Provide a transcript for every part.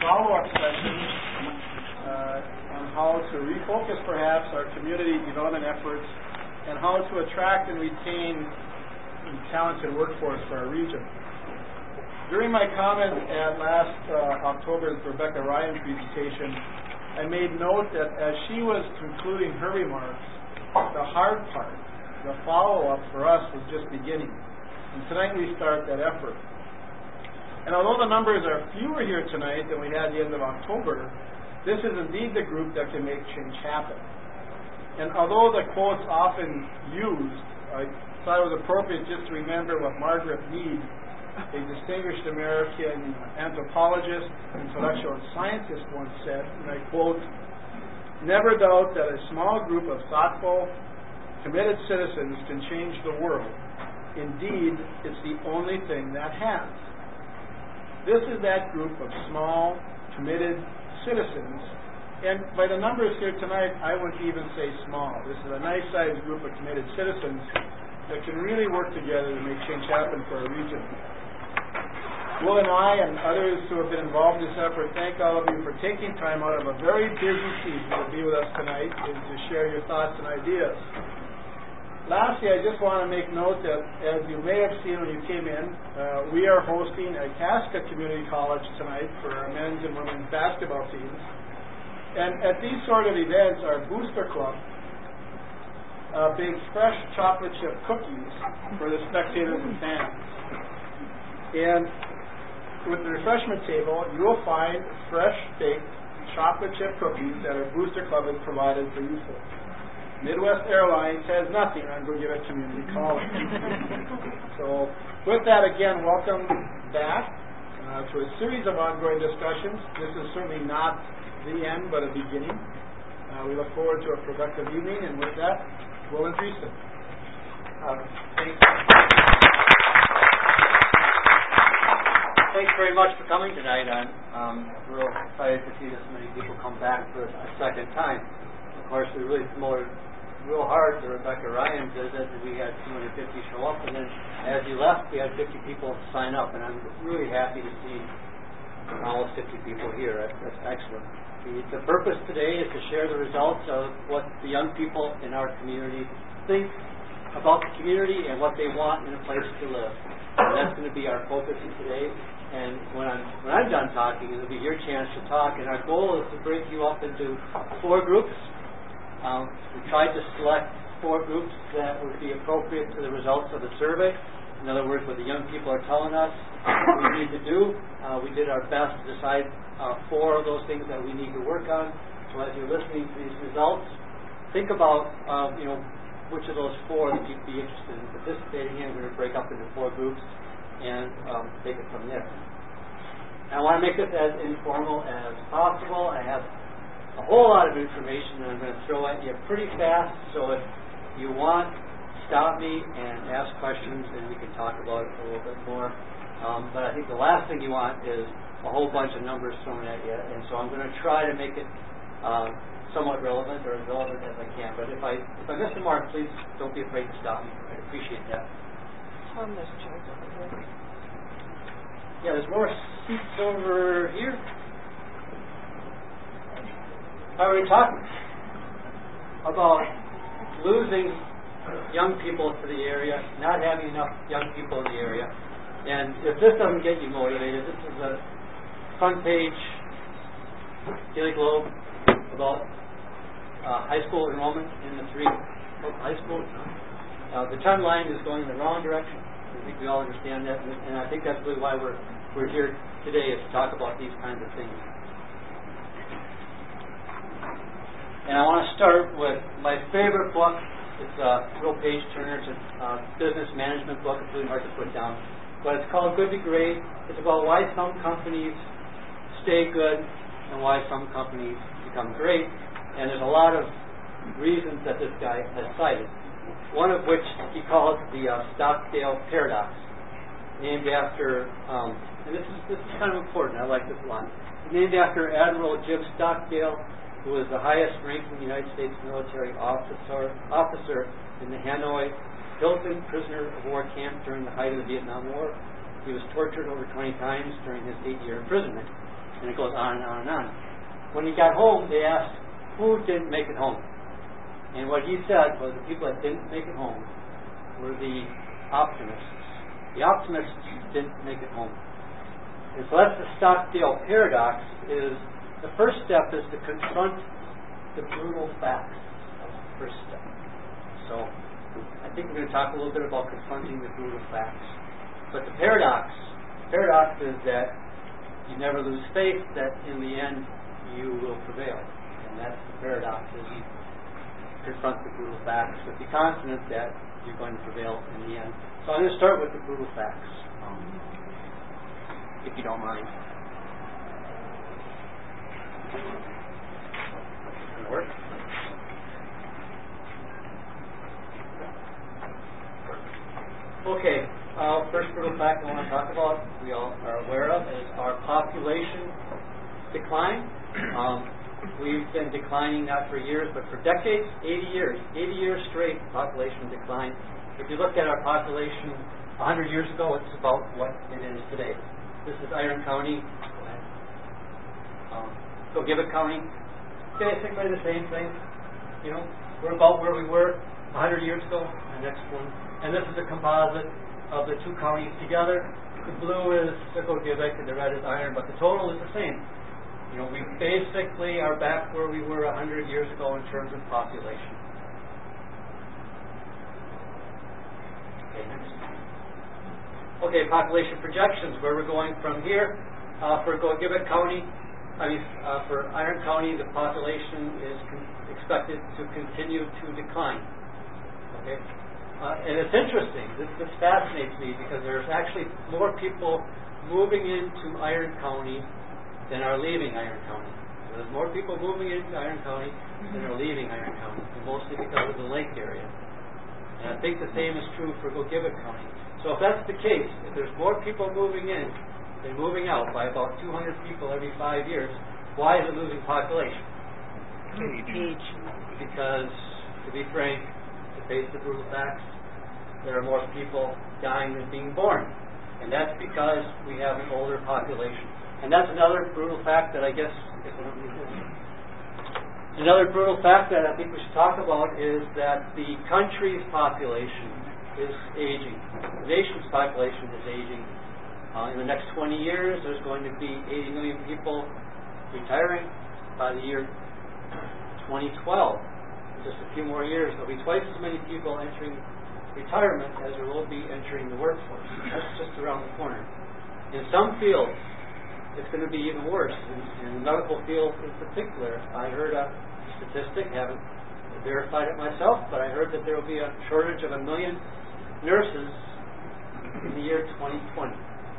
follow-up sessions on how to refocus perhaps our community development efforts and how to attract and retain a talented workforce for our region. During my comment at last October's Rebecca Ryan presentation, I made note that as she was concluding her remarks, the hard part, the follow-up for us was just beginning. And tonight we start that effort. And although the numbers are fewer here tonight than we had at the end of October, this is indeed the group that can make change happen. And although the quote's often used, I thought it was appropriate just to remember what Margaret Mead, a distinguished American anthropologist and intellectual scientist, once said, and I quote, "Never doubt that a small group of thoughtful, committed citizens can change the world. Indeed, it's the only thing that has." This is that group of small, committed citizens, and by the numbers here tonight, I wouldn't even say small. This is a nice-sized group of committed citizens that can really work together to make change happen for our region. Will and I and others who have been involved in this effort thank all of you for taking time out of a very busy season to be with us tonight and to share your thoughts and ideas. Lastly, I just want to make note that, as you may have seen when you came in, we are hosting a Casca Community College tonight for our men's and women's basketball teams. And at these sort of events, our Booster Club bakes fresh chocolate chip cookies for the spectators and fans. And with the refreshment table, you will find fresh baked chocolate chip cookies that our Booster Club has provided for you folks. Midwest Airlines has nothing on Gogebic Community College. So with that, again, welcome back to a series of ongoing discussions. This is certainly not the end, but a beginning. We look forward to a productive evening, and with that, Will Andreessen. Thanks very much for coming tonight. I'm real excited to see this many people come back for a second time. Of course, we really promoted real hard the Rebecca Ryan visit, and we had 250 show up, and then as you left, we had 50 people sign up, and I'm really happy to see almost 50 people here. That's excellent. The purpose today is to share the results of what the young people in our community think about the community and what they want in a place to live. And that's going to be our focus today. And when I'm done talking, it'll be your chance to talk. And our goal is to break you up into 4 groups. We tried to select 4 groups that would be appropriate to the results of the survey. In other words, what the young people are telling us we need to do. We did our best to decide 4 of those things that we need to work on. So as you're listening to these results, think about which of those 4 that you'd be interested in participating in. We're going to break up into 4 groups and take it from there. And I want to make this as informal as possible. I have a whole lot of information that I'm going to throw at you pretty fast, so if you want, stop me and ask questions and we can talk about it a little bit more. But I think the last thing you want is a whole bunch of numbers thrown at you, and so I'm going to try to make it somewhat relevant or as relevant as I can. But if I miss the mark, please don't be afraid to stop me. I'd appreciate that. Yeah, there's more seats over here. I already talked about losing young people to the area, not having enough young people in the area. And if this doesn't get you motivated, this is a front page Daily Globe about high school enrollment in the 3 high schools. The trend line is going in the wrong direction. I think we all understand that, and I think that's really why we're here today, is to talk about these kinds of things. And I want to start with my favorite book. It's a real page turner. It's a business management book. It's really hard to put down, but it's called Good to Great. It's about why some companies stay good and why some companies become great. And there's a lot of reasons that this guy has cited. One of which he calls the Stockdale paradox, named after, and this is kind of important. I like this a lot. Named after Admiral Jim Stockdale, who was the highest ranking United States military officer in the Hanoi Hilton prisoner of war camp during the height of the Vietnam War. He was tortured over 20 times during his 8-year imprisonment. And it goes on and on and on. When he got home, they asked, who didn't make it home? And what he said was the people that didn't make it home were the optimists. The optimists didn't make it home. And so that's the Stockdale paradox, is the first step is to confront the brutal facts. That's the first step. So I think we're going to talk a little bit about confronting the brutal facts. But the paradox is that you never lose faith that in the end you will prevail. And that's the paradox, is you confront the brutal facts, but be confident that you're going to prevail in the end. So I'm going to start with the brutal facts, if you don't mind. Does it work? Okay, first brutal fact I want to talk about, we all are aware of, is our population decline. We've been declining not for years, but for decades, 80 years straight, population decline. If you look at our population 100 years ago, it's about what it is today. This is Iron County, Gogebic County, basically the same thing. You know, we're about where we were 100 years ago. The next one. And this is a composite of the two counties together. The blue is Gogebic and the red is Iron, but the total is the same. You know, we basically are back where we were 100 years ago in terms of population. Okay, next. Okay, population projections, where we're going from here. For Gogebic County, for Iron County, the population is expected to continue to decline. Okay. And it's interesting. This fascinates me because there's actually more people moving into Iron County than are leaving Iron County. There's more people moving into Iron County than are leaving Iron County, and mostly because of the lake area. And I think the same is true for Gogebic County. So if that's the case, if there's more people moving in than moving out by about 200 people every 5 years, why is it losing population? Age. Because, to be frank, to face the brutal facts, there are more people dying than being born. And that's because we have an older population. And that's another brutal fact that I guess, another brutal fact that I think we should talk about is that the country's population is aging. The nation's population is aging. In the next 20 years, there's going to be 80 million people retiring. By the year 2012, just a few more years, there'll be twice as many people entering retirement as there will be entering the workforce. That's just around the corner. In some fields, it's going to be even worse. In the medical field in particular, I heard a statistic, haven't verified it myself, but I heard that there will be a shortage of 1 million nurses in the year 2020.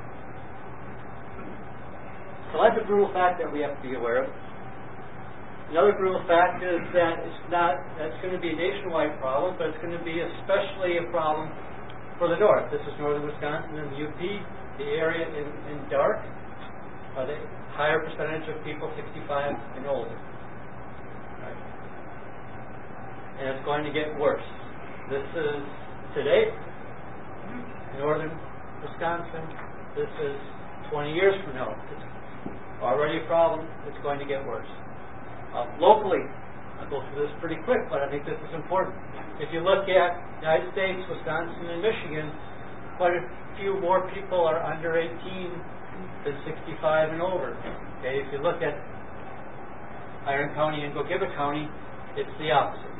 So that's a brutal fact that we have to be aware of. Another brutal fact is that it's going to be a nationwide problem, but it's going to be especially a problem for the north. This is northern Wisconsin and the UP, the area in dark, are the higher percentage of people 65 and older. Right? And it's going to get worse. This is today, northern Wisconsin. This is 20 years from now. It's already a problem. It's going to get worse. Locally, I'll go through this pretty quick, but I think this is important. If you look at the United States, Wisconsin, and Michigan, quite a few more people are under 18 than 65 and over. Okay, if you look at Iron County and Gogebic County, it's the opposite.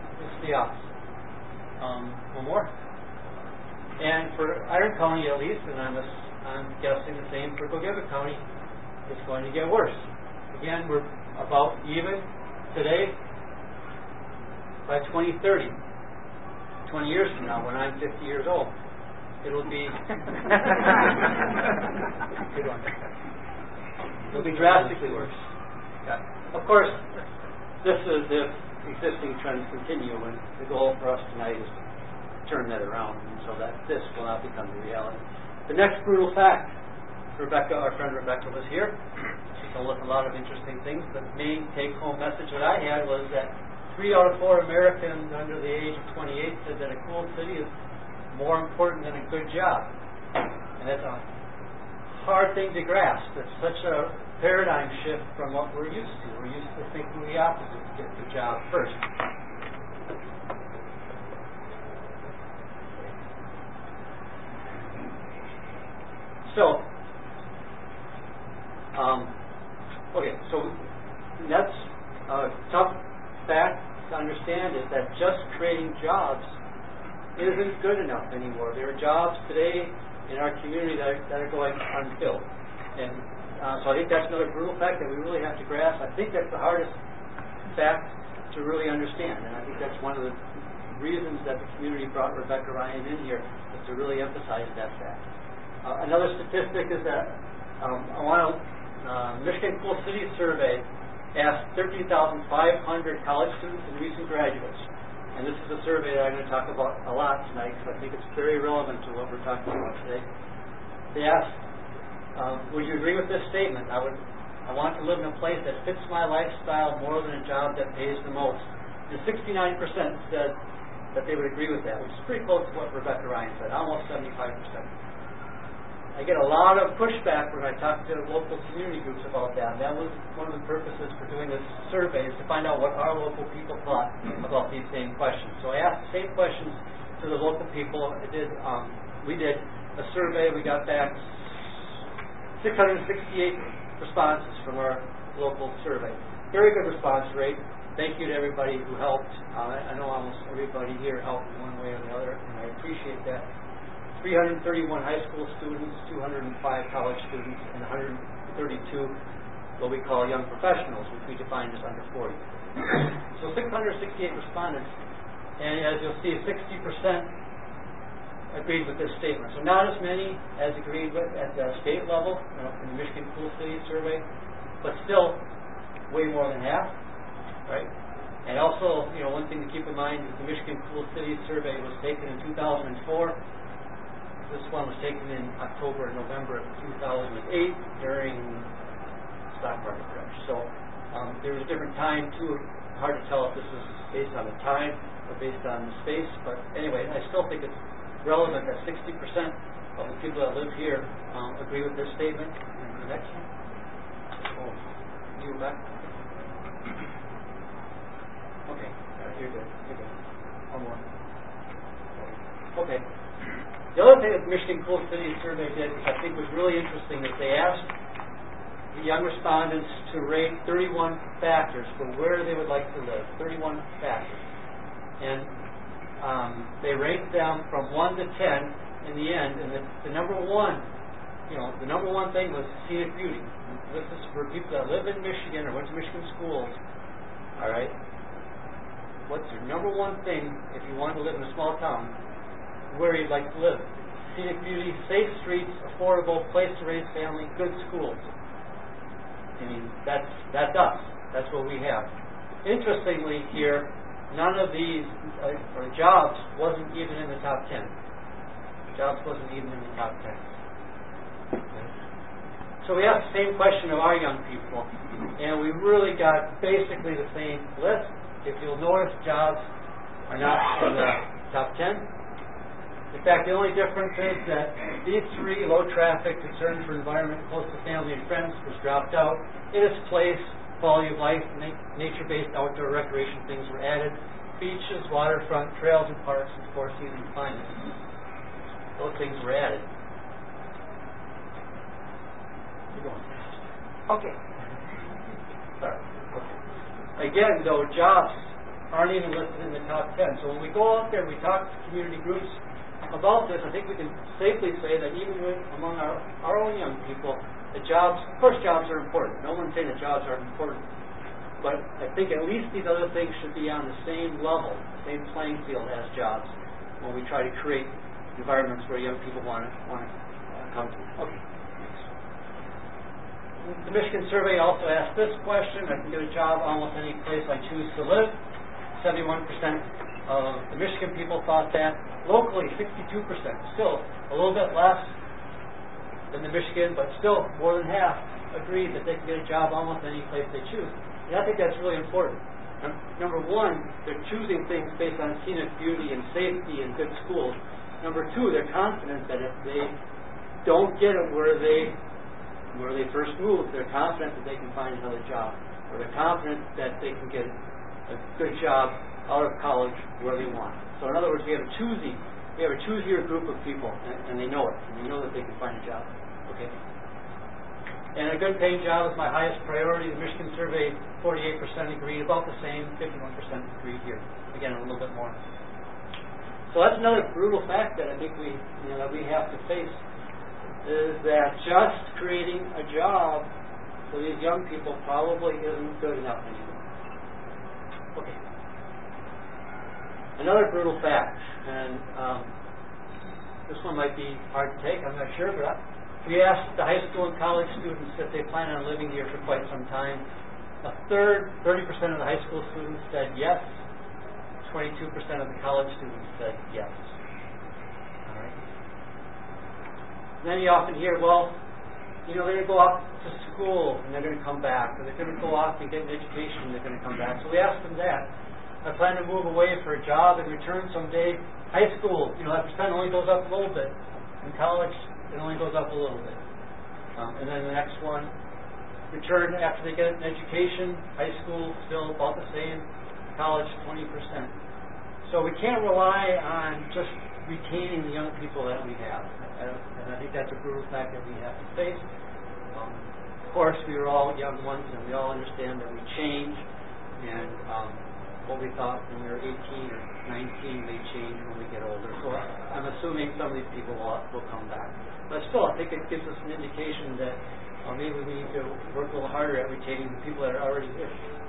One more. And for Iron County at least, and I'm guessing the same for Gogebic County, it's going to get worse. Again, we're about even today. By 2030, 20 years from now, when I'm 50 years old, it'll be it'll be drastically worse. Yeah. Of course, this is if existing trends continue, and the goal for us tonight is to turn that around so that this will not become the reality. The next brutal fact, Rebecca, our friend Rebecca, was here. She told us a lot of interesting things. The main take-home message that I had was that 3 out of 4 Americans under the age of 28 said that a cool city is more important than a good job. And that's a hard thing to grasp. It's such a paradigm shift from what we're used to. We're used to thinking the opposite, get the job first. So, so that's a tough fact to understand, is that just creating jobs isn't good enough anymore. There are jobs today in our community that are going unfilled. And so I think that's another brutal fact that we really have to grasp. I think that's the hardest fact to really understand. And I think that's one of the reasons that the community brought Rebecca Ryan in here, is to really emphasize that fact. Another statistic is that Michigan Cool Cities survey asked 13,500 college students and recent graduates. And this is a survey that I'm going to talk about a lot tonight because I think it's very relevant to what we're talking about today. They asked, would you agree with this statement? I want to live in a place that fits my lifestyle more than a job that pays the most. And 69% said that they would agree with that, which is pretty close to what Rebecca Ryan said, almost 75%. I get a lot of pushback when I talk to local community groups about that. That was one of the purposes for doing this survey, is to find out what our local people thought about these same questions. So I asked the same questions to the local people. We did a survey. We got back 668 responses from our local survey. Very good response rate. Thank you to everybody who helped. I know almost everybody here helped in one way or the other, and I appreciate that. 331 high school students, 205 college students, and 132 what we call young professionals, which we define as under 40. So 668 respondents, and as you'll see, 60% agreed with this statement. So not as many as agreed with at the state level, in the Michigan Cool Cities survey, but still way more than half, right? And also, one thing to keep in mind is the Michigan Cool Cities survey was taken in 2004. This one was taken in October and November of 2008 during stock market crash. So there was a different time too. Hard to tell if this was based on the time or based on the space. But anyway, I still think it's relevant that 60% of the people that live here agree with this statement. And the next one. Oh, you back? Okay, you're good. You're good. One more. Okay. The other thing that the Michigan Cool Cities survey did, which I think was really interesting, is they asked the young respondents to rate 31 factors for where they would like to live. 31 factors. And they ranked them from 1 to 10 in the end, and the number one thing was scenic beauty. And this is for people that live in Michigan or went to Michigan schools. All right? What's your number one thing if you want to live in a small town? Where you'd like to live? Scenic beauty, safe streets, affordable, place to raise family, good schools. I mean, that's us. That's what we have. Interestingly here, none of these, or jobs, wasn't even in the top 10. Jobs wasn't even in the top 10. Okay. So we asked the same question of our young people, and we really got basically the same list. If you'll notice, jobs are not in the top 10. In fact, the only difference is that these three, low traffic, concern for environment, close to family and friends, was dropped out. In its place, quality of life, nature-based outdoor recreation things were added. Beaches, waterfront, trails and parks, and four seasons climate. Those things were added. You're going fast. Okay. Sorry. Okay. Again, though, jobs aren't even listed in the top 10. So when we go out there and we talk to community groups about this, I think we can safely say that even among our own young people, the jobs, of course jobs are important. No one's saying that jobs aren't important. But I think at least these other things should be on the same level, the same playing field as jobs when we try to create environments where young people want to come to. Okay. The Michigan survey also asked this question: I can get a job almost any place I choose to live. 71% of the Michigan people thought that. Locally, 62%. Still a little bit less than the Michigan, but still more than half agreed that they can get a job almost any place they choose. And I think that's really important. Number one, they're choosing things based on scenic beauty and safety and good schools. Number two, they're confident that if they don't get it where they where they first move, they're confident that they can find another job, or they're confident that they can get a good job out of college where they want. So in other words, we have a choosier group of people, and they know it, and they know that they can find a job. Okay. And a good paying job is my highest priority. The Michigan survey, 48% agreed, about the same, 51% agreed here. Again, a little bit more. So that's another brutal fact that I think we have to face, is that just creating a job for these young people probably isn't good enough anymore. Okay. Another brutal fact, and this one might be hard to take, I'm not sure, but we asked the high school and college students if they plan on living here for quite some time. A third, 30% of the high school students said yes. 22% of the college students said yes. All right. Then you often hear, well, they're going to go off to school and they're going to come back, or they're going to go off and get an education and they're going to come back. So we asked them that. I plan to move away for a job and return someday. High school, that percent only goes up a little bit. In college, it only goes up a little bit. And then the next one, return after they get an education. High school, still about the same. College, 20%. So we can't rely on just retaining the young people that we have. And I think that's a brutal fact that we have to face. Of course, we are all young ones, and we all understand that we change. And what we thought when we were 18 or 19 may change when we get older. So I'm assuming some of these people will come back. But still, I think it gives us an indication that maybe we need to work a little harder at retaining the people that are already here.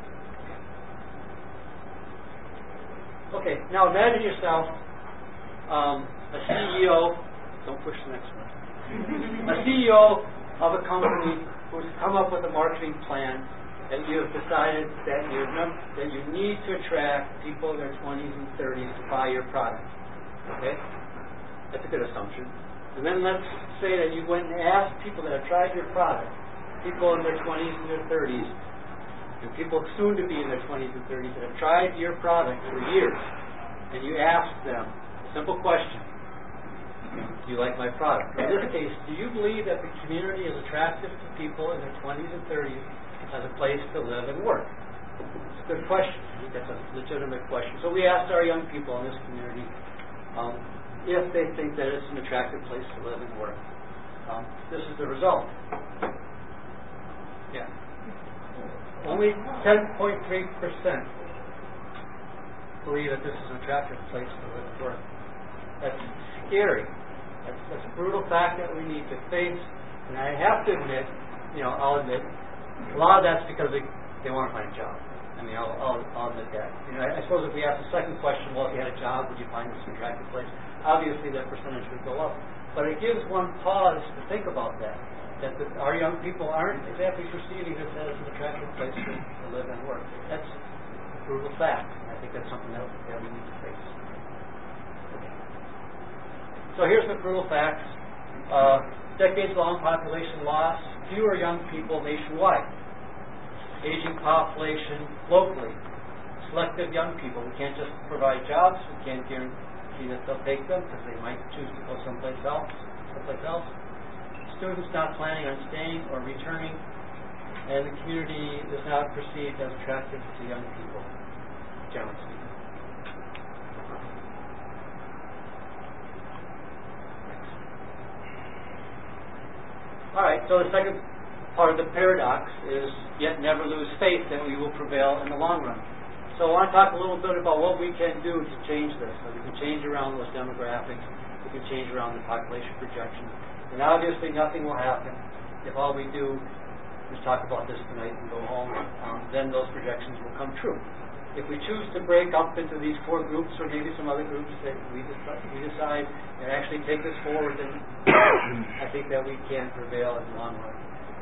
Okay, now imagine yourself a CEO, don't push the next one, a CEO of a company who's come up with a marketing plan that you have decided that you need to attract people in their 20s and 30s to buy your product. Okay? That's a good assumption. And then let's say that you went and asked people that have tried your product, people in their 20s and their 30s, and people soon to be in their 20s and 30s that have tried your product for years, and you asked them a simple question: do you like my product? In this case, do you believe that the community is attractive to people in their 20s and 30s as a place to live and work? It's a good question. I think that's a legitimate question. So we asked our young people in this community if they think that it's an attractive place to live and work. This is the result. Yeah. Only 10.3% believe that this is an attractive place to live and work. That's scary. That's a brutal fact that we need to face. And I have to admit, I'll admit, a lot of that's because they want to find a job. I mean, I'll admit that. I suppose if we ask the second question, well, if you had a job, would you find this an attractive place? Obviously, that percentage would go up. But it gives one pause to think about that our young people aren't exactly perceiving this as an attractive place to live and work. That's a brutal fact. I think that's something that we need to face. So here's the brutal facts. Decades-long population loss, fewer young people nationwide. Aging population locally. Selective young people. We can't just provide jobs. We can't guarantee that they'll take them because they might choose to go someplace else. Students not planning on staying or returning, and the community is not perceived as attractive to young people, generally speaking. All right, so the second part of the paradox is yet never lose faith that we will prevail in the long run. So I want to talk a little bit about what we can do to change this. So we can change around those demographics. We can change around the population projections. And obviously nothing will happen if all we do is talk about this tonight and go home. Then those projections will come true. If we choose to break up into these four groups, or maybe some other groups that we decide and actually take this forward, then I think that we can prevail in the long run.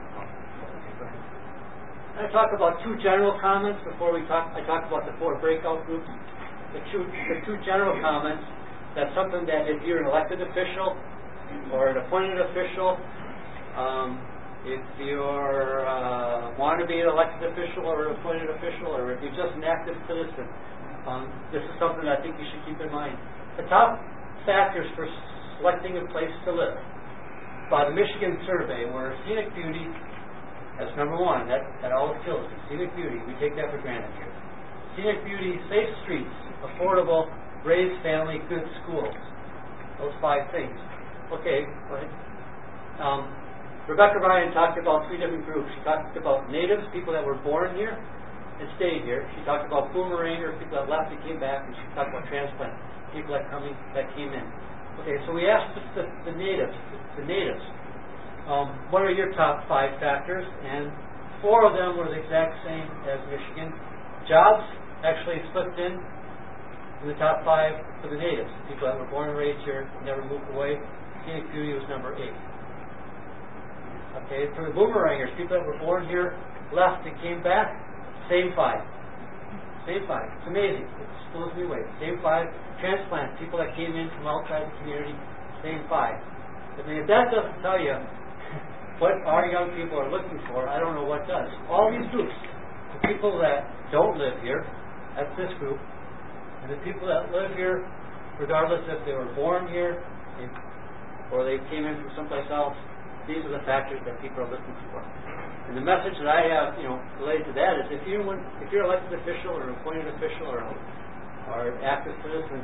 I talk about two general comments before I talk about the four breakout groups. The two general comments, that's something that if you're an elected official or an appointed official, if you're want to be an elected official or an appointed official, or if you're just an active citizen, this is something I think you should keep in mind. The top factors for selecting a place to live. by the Michigan survey, where scenic beauty, that's number one. That always kills me. Scenic beauty, we take that for granted here. Scenic beauty, safe streets, affordable, raised family, good schools. Those 5 things. Okay, go ahead. Rebecca Ryan talked about 3 different groups. She talked about natives, people that were born here and stayed here. She talked about boomerangers, people that left and came back, and she talked about transplant, people that came in. Okay, so we asked the natives. What are your top 5 factors? And 4 of them were the exact same as Michigan. Jobs actually slipped in the top 5 for the natives, people that were born and raised here, never moved away. Scenic beauty was number 8. Okay, for the boomerangers, people that were born here, left and came back, same 5. Same 5. It's amazing. It blows me away. Same 5. Transplant, people that came in from outside the community, same 5. I mean, if that doesn't tell you what our young people are looking for, I don't know what does. All these groups, the people that don't live here, that's this group, and the people that live here, regardless if they were born here or they came in from someplace else, these are the factors that people are looking for. And the message that I have, related to that is if you're an elected official or an appointed official or active citizen,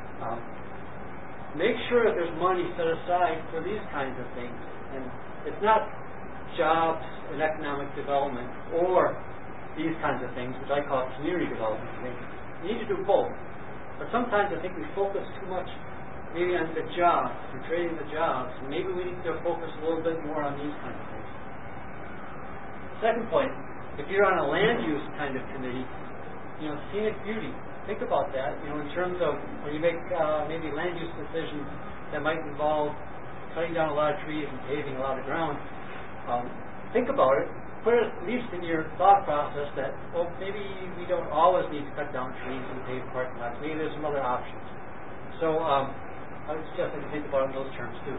make sure that there's money set aside for these kinds of things. And it's not jobs and economic development or these kinds of things, which I call community development things. You need to do both. But sometimes I think we focus too much maybe on the jobs and creating the jobs. Maybe we need to focus a little bit more on these kinds of things. Second point, if you're on a land use kind of committee, scenic beauty, think about that, in terms of when you make maybe land use decisions that might involve cutting down a lot of trees and paving a lot of ground. Think about it. Put it at least in your thought process that, maybe we don't always need to cut down trees and pave parking lots. Maybe there's some other options. So I would suggest that you think about it in those terms too.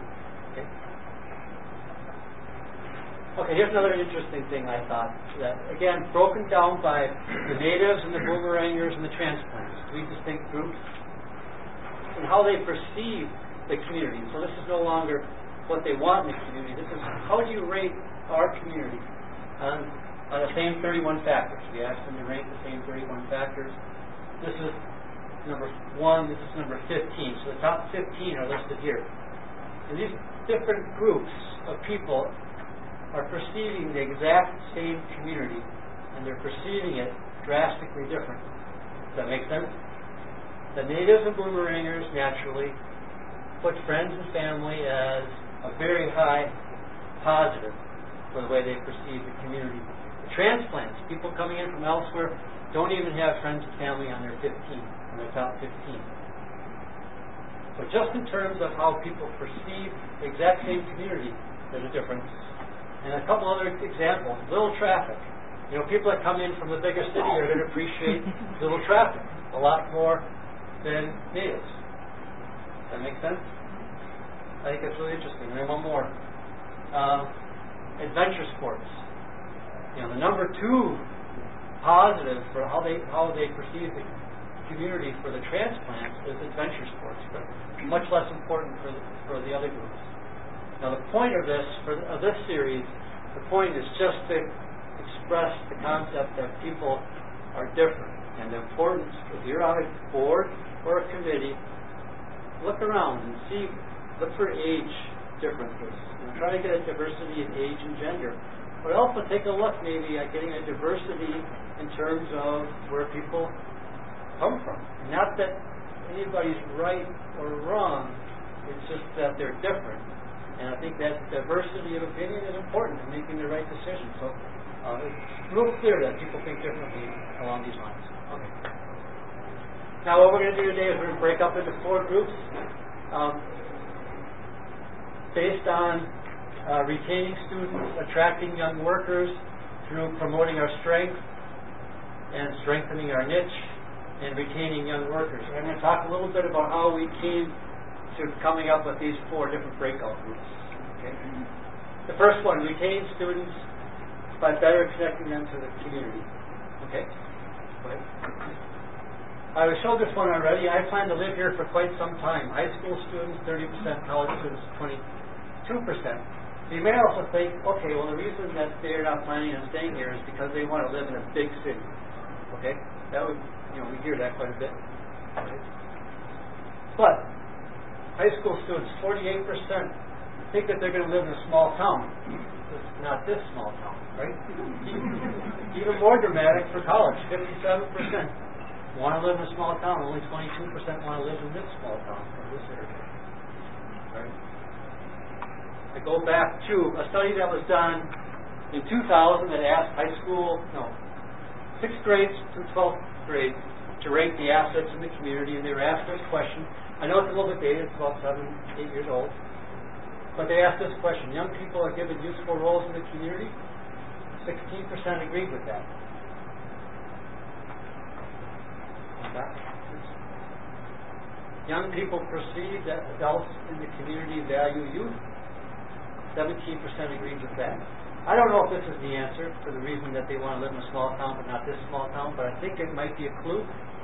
Okay, here's another interesting thing I thought. That, again, broken down by the natives and the boomerangers and the transplants, 3 distinct groups, and how they perceive the community. So this is no longer what they want in the community. This is how do you rate our community on the same 31 factors. We asked them to rate the same 31 factors. This is number 1, this is number 15. So the top 15 are listed here. And these different groups of people are perceiving the exact same community, and they're perceiving it drastically different. Does that make sense? The natives and boomerangers naturally put friends and family as a very high positive for the way they perceive the community. The transplants, people coming in from elsewhere, don't even have friends and family on their 15, on their top 15. So just in terms of how people perceive the exact same community, there's a difference. And a couple other examples. Little traffic. People that come in from the bigger city are going to appreciate little traffic a lot more than natives. Does that make sense? I think that's really interesting. And then one more. Adventure sports. The number 2 positive for how they perceive the community for the transplants is adventure sports, but much less important for the other groups. Now the point of this series, the point is just to express the concept that people are different, and the importance, if you're on a board or a committee, look around and look for age differences. Try to get a diversity in age and gender. But also take a look maybe at getting a diversity in terms of where people come from. Not that anybody's right or wrong, it's just that they're different. And I think that diversity of opinion is important in making the right decision. So it's real clear that people think differently along these lines. Okay. Now what we're going to do today is we're going to break up into 4 groups based on retaining students, attracting young workers through promoting our strength and strengthening our niche, and retaining young workers. And I'm going to talk a little bit about how we came to coming up with these 4 different breakout groups. Okay. The first one, retain students by better connecting them to the community. Okay. Go ahead. I showed this one already. I plan to live here for quite some time. High school students, 30%, college students, 22%. You may also think, okay, well, the reason that they're not planning on staying here is because they want to live in a big city. Okay? That would, we hear that quite a bit. Right? But high school students, 48% think that they're going to live in a small town. It's not this small town, right? Even more dramatic for college, 57% want to live in a small town. Only 22% want to live in this small town, or this area. Right? I go back to a study that was done in 2000 that asked 6th grade through 12th grade to rate the assets in the community, and they were asked this question. I know it's a little bit dated, it's about 7, 8 years old, but they asked this question. Young people are given useful roles in the community. 16% agreed with that. Young people perceive that adults in the community value youth. 17% agreed with that. I don't know if this is the answer for the reason that they want to live in a small town but not this small town, but I think it might be a clue.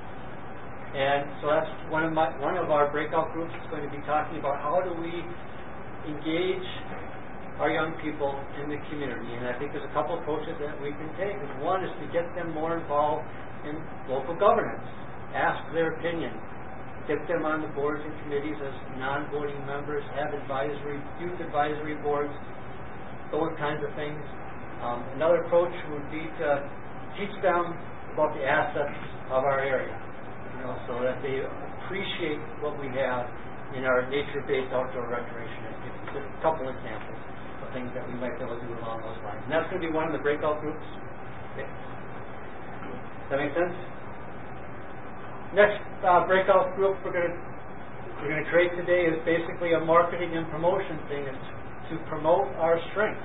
And so that's one of our breakout groups is going to be talking about how do we engage our young people in the community. And I think there's a couple approaches that we can take. And one is to get them more involved in local governance. Ask their opinion. Get them on the boards and committees as non-voting members, have youth advisory boards, those kinds of things. Another approach would be to teach them about the assets of our area, so that they appreciate what we have in our nature-based outdoor recreation activities. Just a couple examples of things that we might be able to do along those lines. And that's going to be one of the breakout groups. Okay. Does that make sense? Next breakout group we're going to create today is basically a marketing and promotion thing. It's to promote our strengths.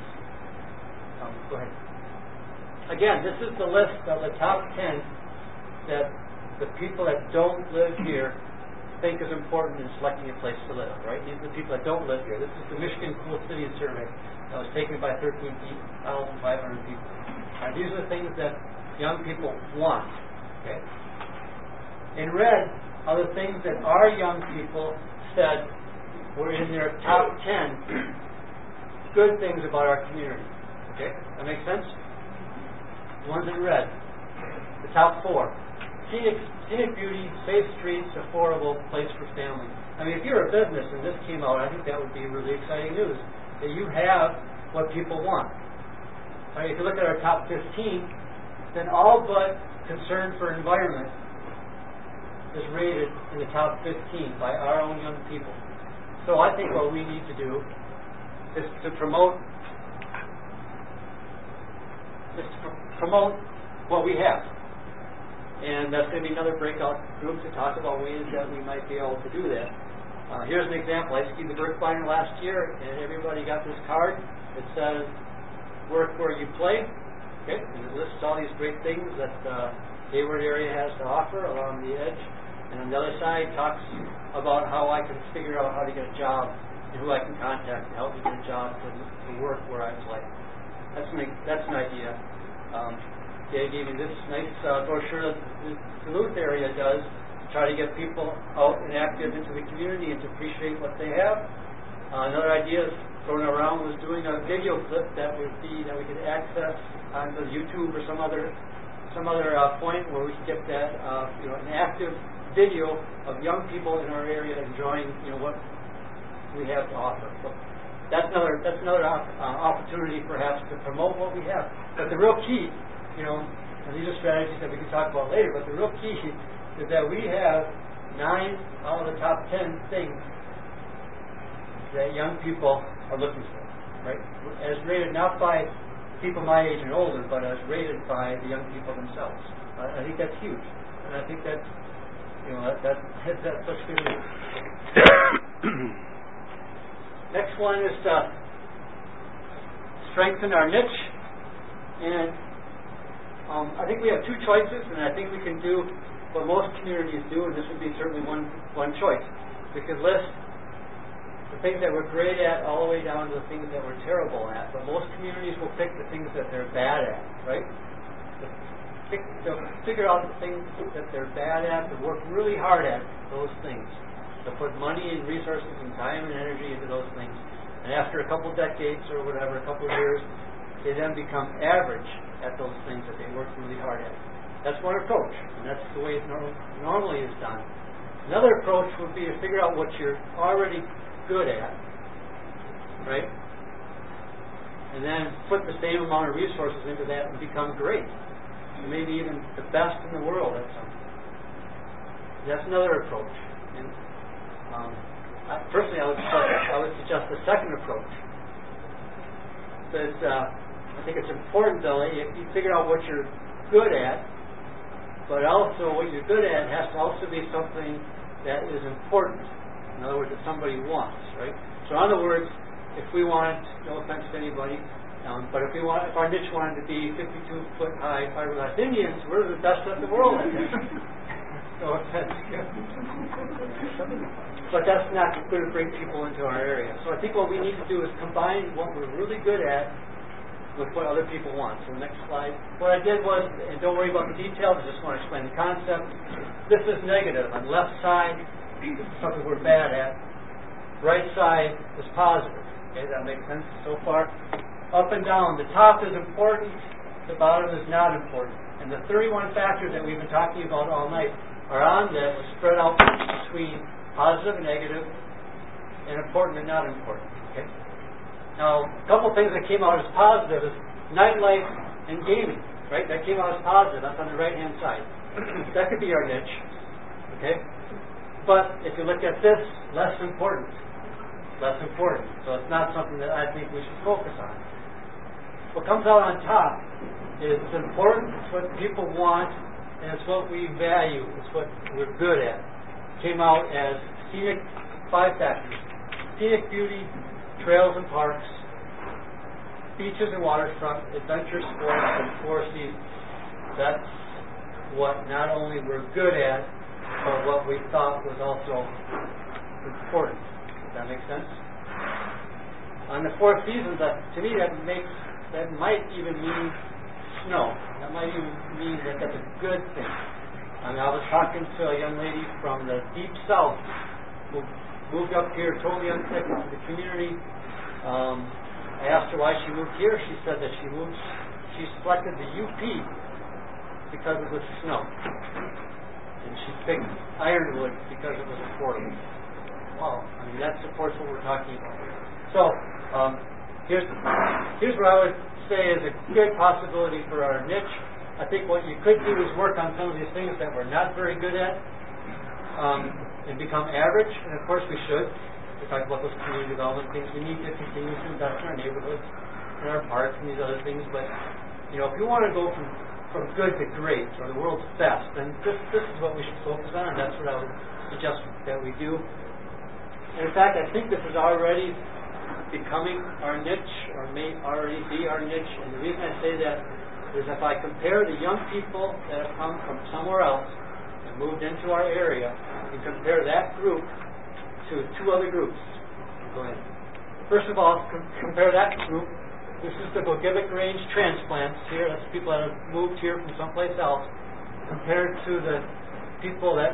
Go ahead. Again, this is the list of the top 10 that the people that don't live here think is important in selecting a place to live. Right? These are the people that don't live here. This is the Michigan Cool Cities survey that was taken by 13,500 people. These are the things that young people want. Okay. In red are the things that our young people said were in their top 10 good things about our community. Okay? That makes sense? The ones in red. The top 4. Scenic beauty, safe streets, affordable, place for families. I mean, if you're a business and this came out, I think that would be really exciting news. That you have what people want. I mean, if you look at our top 15, then all but concern for environment is rated in the top 15 by our own young people. So I think what we need to do is to promote what we have. And that's going to be another breakout group to talk about ways that we might be able to do that. Here's an example. I skied the Birkebeiner last year, and everybody got this card that says, work where you play. Okay? And it lists all these great things that Hayward area has to offer along the edge. And on the other side, talks about how I can figure out how to get a job and who I can contact to help me get a job to work where I play. That's an idea. They gave me this nice brochure that the Duluth area does to try to get people out and active into the community and to appreciate what they have. Another idea is thrown around was doing a video clip that we could access onto YouTube or some other point where we could get that an active video of young people in our area enjoying what we have to offer. So that's another opportunity perhaps to promote what we have. But the real key, and these are strategies that we can talk about later, but the real key is that we have 9 out of the top 10 things that young people are looking for, right? As rated not by people my age and older, but as rated by the young people themselves. I think that's huge, and I think that's that's such good news. Next one is to strengthen our niche, and I think we have 2 choices, and I think we can do what most communities do, and this would be certainly one choice. We could list the things that we're great at all the way down to the things that we're terrible at, but most communities will pick the things that they're bad at, right? They'll figure out the things that they're bad at, to work really hard at those things, to put money and resources and time and energy into those things. And after a couple decades or whatever, a couple of years, they then become average at those things that they worked really hard at. That's one approach, and that's the way it normally is done. Another approach would be to figure out what you're already good at, right? And then put the same amount of resources into that and become great. Maybe even the best in the world at something. That's another approach. And personally, I would suggest the second approach. But I think it's important, though, if you figure out what you're good at, but also what you're good at has to also be something that is important. In other words, that somebody wants, right? So in other words, if we want, no offense to anybody, but if our niche wanted to be 52-foot high fiberglass Indians, we're the best in the world at that. No offense. But that's not going to bring people into our area. So I think what we need to do is combine what we're really good at with what other people want. So the next slide. What I did was, and don't worry about the details, I just want to explain the concept. This is negative. On the left side, this is something we're bad at. Right side is positive. Okay, that makes sense so far? Up and down. The top is important. The bottom is not important. And the 31 factors that we've been talking about all night are on this, spread out between positive and negative, and important and not important. Okay? Now, a couple things that came out as positive is nightlife and gaming. Right? That came out as positive. That's on the right-hand side. That could be our niche. Okay? But if you look at this, less important. Less important. So it's not something that I think we should focus on. What comes out on top is it's important, it's what people want, and it's what we value, it's what we're good at. Came out as scenic, 5 factors. Scenic beauty, trails and parks, beaches and waterfront, adventure sports, and 4 seasons. That's what not only we're good at, but what we thought was also important. Does that make sense? On the 4 seasons, to me that might even mean snow. That might even mean that that's a good thing. I mean, I was talking to a young lady from the deep south who moved up here totally unconnected to the community. I asked her why she moved here. She said that she selected the UP because of the snow. And she picked Ironwood because it was affordable. Wow, I mean, that supports what we're talking about. So, here's what I would say is a good possibility for our niche. I think what you could do is work on some of these things that we're not very good at and become average. And of course we should. We talked about those community development things. We need to continue to invest in our neighborhoods, in our parks, and these other things. But if you want to go from good to great, or the world's best, then this is what we should focus on, and that's what I would suggest that we do. And in fact, I think this is already becoming our niche, or may already be our niche. And the reason I say that is if I compare the young people that have come from somewhere else and moved into our area, and compare that group to 2 other groups. Go ahead. First of all, compare that group. This is the Gogebic Range transplants here. That's people that have moved here from someplace else, compared to the people that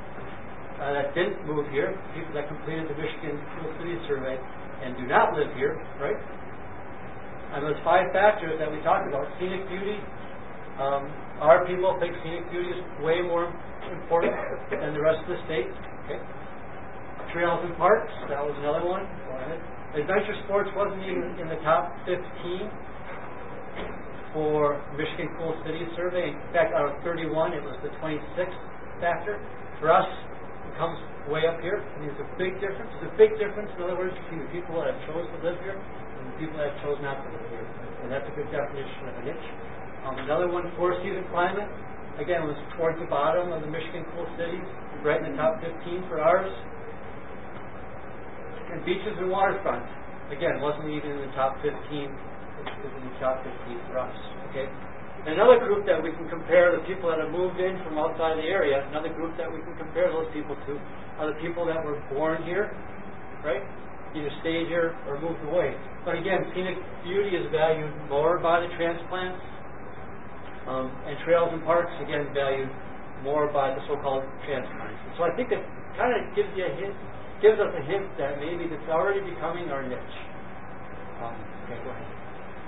didn't move here, people that completed the Michigan Cool City Survey and do not live here, right? And those 5 factors that we talked about, scenic beauty, our people think scenic beauty is way more important than the rest of the state. Okay. Trails and parks, that was another one. Go ahead. Adventure sports wasn't even in the top 15 for Michigan Cool City Survey. In fact, out of 31, it was the 26th factor. For us, it comes way up here. I mean, it's a big difference. There's a big difference, in other words, between the people that have chose to live here and the people that have chose not to live here. And that's a good definition of a niche. Another one, 4-season climate. Again, was towards the bottom of the Michigan Cool Cities, right in the top 15 for ours. And beaches and waterfront, again, wasn't even in the top 15. It was in the top 15 for us. Okay. And another group that we can compare the people that have moved in from outside the area. Another group that we can compare those people to are the people that were born here, right? Either stayed here or moved away. But again, scenic beauty is valued more by the transplants, and trails and parks again valued more by the so-called transplants. So I think it kind of gives us a hint that maybe it's already becoming our niche. Okay, go ahead.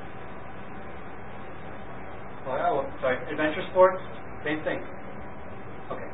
Sorry, adventure sports, same thing. Okay.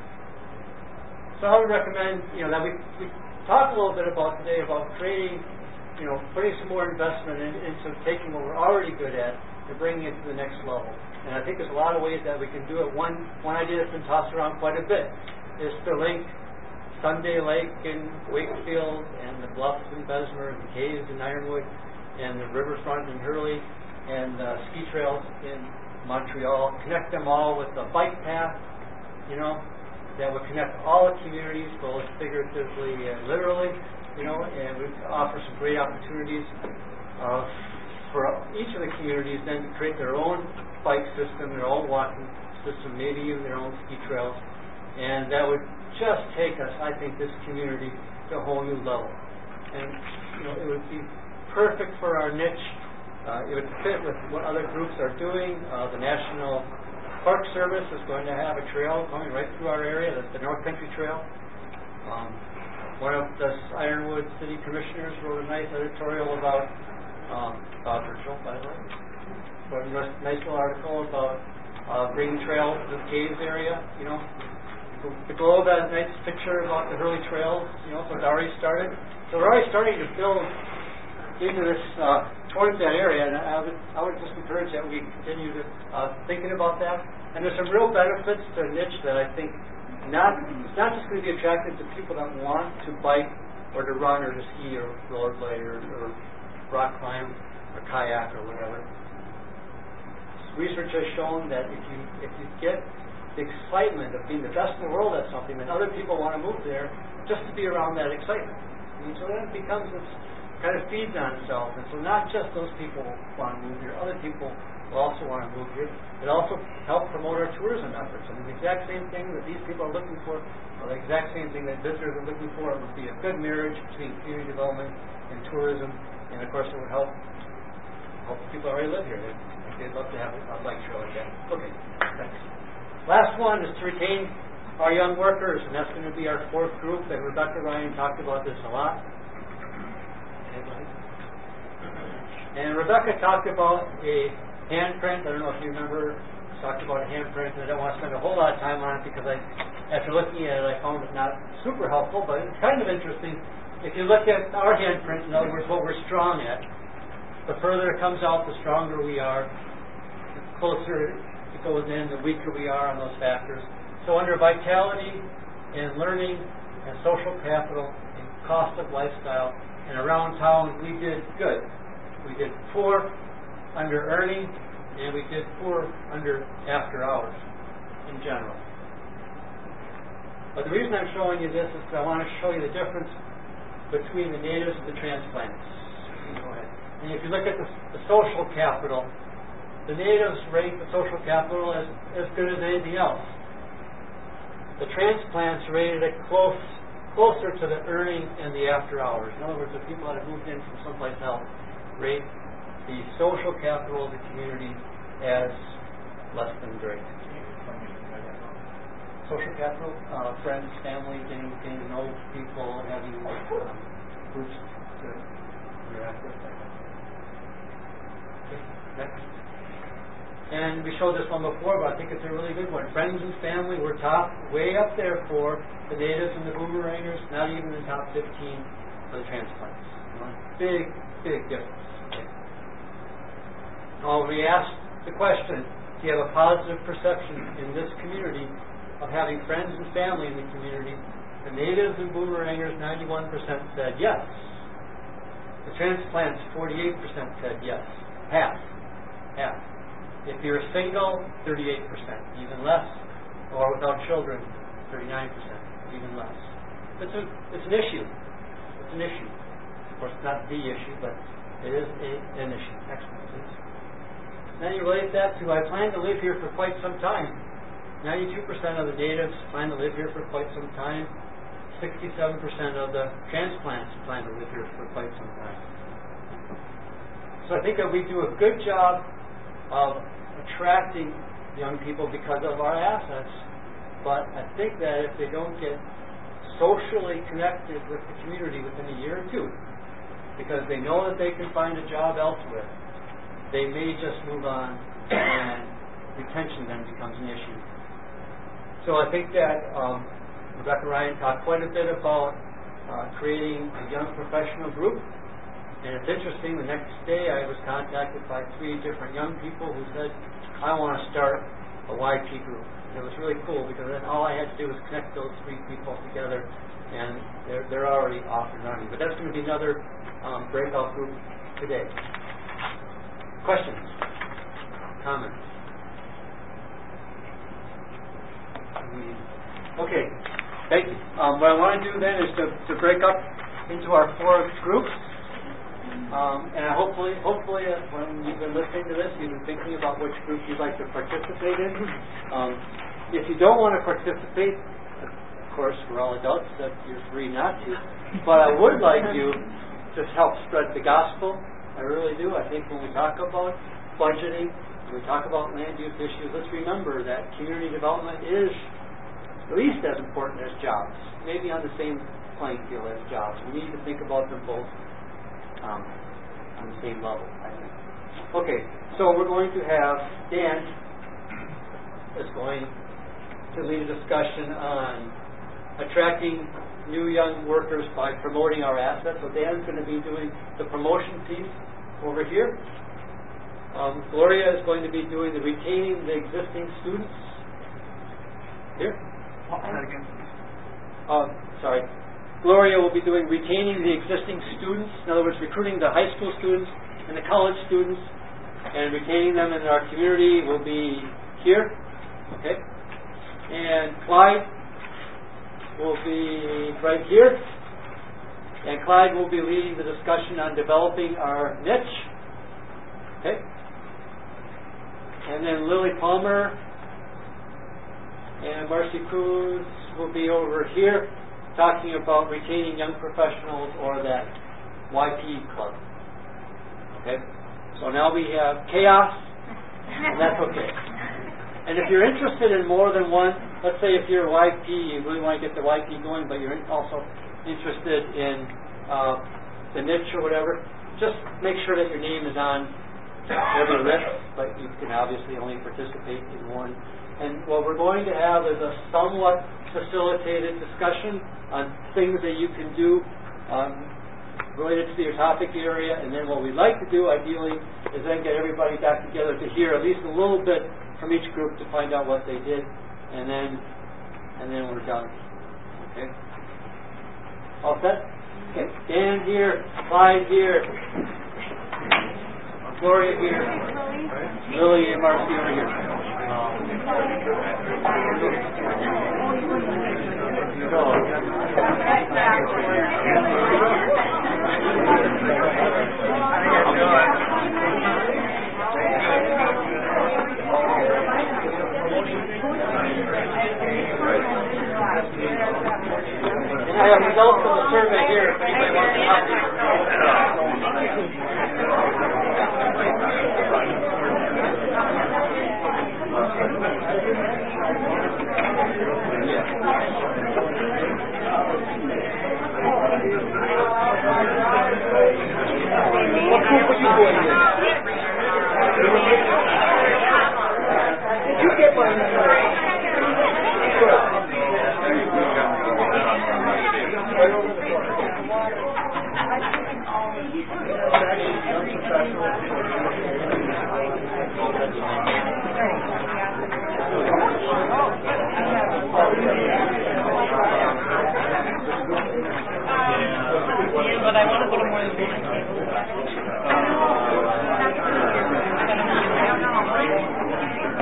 So I would recommend, that we talk a little bit about today about creating, putting some more investment into taking what we're already good at and bringing it to the next level. And I think there's a lot of ways that we can do it. One idea that's been tossed around quite a bit is to link Sunday Lake in Wakefield and the Bluffs in Bessemer and the caves in Ironwood and the riverfront in Hurley and ski trails in Montreal, connect them all with a bike path, that would connect all the communities, both figuratively and literally, and we offer some great opportunities for each of the communities then to create their own bike system, their own walking system, maybe even their own ski trails, and that would just take us, I think, this community to a whole new level. And, it would be perfect for our niche. It would fit with what other groups are doing. The National Park Service is going to have a trail going right through our area, that's the North Country Trail. One of the Ironwood City Commissioners wrote a nice editorial about Virgil, by the way. Wrote a nice little article about bringing trails to the caves area. The Globe has a nice picture about the Hurley trails. So it's already started. So we're already starting to build into this towards that area, and I would just encourage that we continue to thinking about that. And there's some real benefits to a niche that I think it's not just going to be attractive to people that want to bike or to run or to ski or rollerblade or rock climb or kayak or whatever. Research has shown that if you get the excitement of being the best in the world at something, then other people want to move there just to be around that excitement. And so then it becomes this kind of feeds on itself. And so not just those people want to move here, other people will also want to move here. It also helps promote our tourism efforts. I mean, the exact same thing that these people are looking for, or the exact same thing that visitors are looking for, would be a good marriage between community development and tourism. And of course, it would help the people that already live here. They'd love to have a bike trail like that. Okay, thanks. Last one is to retain our young workers, and that's going to be our fourth group. And Rebecca Ryan talked about this a lot. And Rebecca talked about a handprint. I don't know if you remember, talked about a handprint, and I don't want to spend a whole lot of time on it because after looking at it, I found it not super helpful, but it's kind of interesting. If you look at our handprint, in other words, what we're strong at, the further it comes out, the stronger we are, the closer it goes in, the weaker we are on those factors. So under vitality and learning and social capital and cost of lifestyle and around town, we did good. We did poor under earning, and we did poor under after hours in general. But the reason I'm showing you this is because I want to show you the difference between the natives and the transplants. Go ahead. And if you look at the social capital, the natives rate the social capital as good as anything else. The transplants rated it closer to the earning and the after hours. In other words, the people that have moved in from someplace else rate the social capital of the community as less than great. Social capital, friends, family, getting to know people, having groups to interact with. Okay, next. And we showed this one before, but I think it's a really good one. Friends and family were top, way up there for the natives and the boomerangers, not even in the top 15 for the transplants. Big difference. Okay. We asked the question, do you have a positive perception in this community of having friends and family in the community? The natives and boomerangers, 91% said yes. The transplants, 48% said yes. Half. If you're single, 38%, even less. Or without children, 39%, even less. It's an issue. It's an issue. Of course, it's not the issue, but it is an issue. Next one, please. Then you relate that to, I plan to live here for quite some time. 92% of the natives plan to live here for quite some time. 67% of the transplants plan to live here for quite some time. So I think that we do a good job of attracting young people because of our assets, but I think that if they don't get socially connected with the community within a year or two, because they know that they can find a job elsewhere, they may just move on, and retention then becomes an issue. So I think that Rebecca Ryan talked quite a bit about creating a young professional group. And it's interesting, the next day I was contacted by 3 different young people who said, I want to start a YP group. And it was really cool because then all I had to do was connect those 3 people together, and they're already off and running. But that's going to be another breakout group today. Questions? Comments? Okay, thank you. What I want to do then is to break up into our 4 groups. And hopefully when you've been listening to this, you've been thinking about which group you'd like to participate in. If you don't want to participate, of course, we're all adults, that you're free not to. But I would like you to help spread the gospel. I really do. I think when we talk about budgeting, when we talk about land use issues, let's remember that community development is at least as important as jobs, maybe on the same playing field as jobs. We need to think about them both on the same level, I think. Okay, so we're going to have Dan is going to lead a discussion on attracting new young workers by promoting our assets. So Dan's going to be doing the promotion piece over here. Gloria is going to be doing the retaining the existing students. Here? Sorry. Gloria will be doing retaining the existing students, in other words, recruiting the high school students and the college students, and retaining them in our community will be here. Okay? And Clyde will be right here. And Clyde will be leading the discussion on developing our niche. Okay? And then Lily Palmer and Marcy Cruz will be over here talking about retaining young professionals or that YP club. Okay? So now we have chaos, and that's okay. And if you're interested in more than one, let's say if you're YP, you really want to get the YP going, but you're also interested in the niche or whatever, just make sure that your name is on every list, but you can obviously only participate in one. And what we're going to have is a somewhat facilitated discussion on things that you can do related to your topic area, and then what we'd like to do, ideally, is then get everybody back together to hear at least a little bit from each group to find out what they did, and then we're done. Okay? All set? Okay. Dan here, Clyde here, Gloria here, Lily and Marcy over here. And I have results of the survey here if anybody wants to copy. What group are you going in? You get one. But I want to go to more than one table.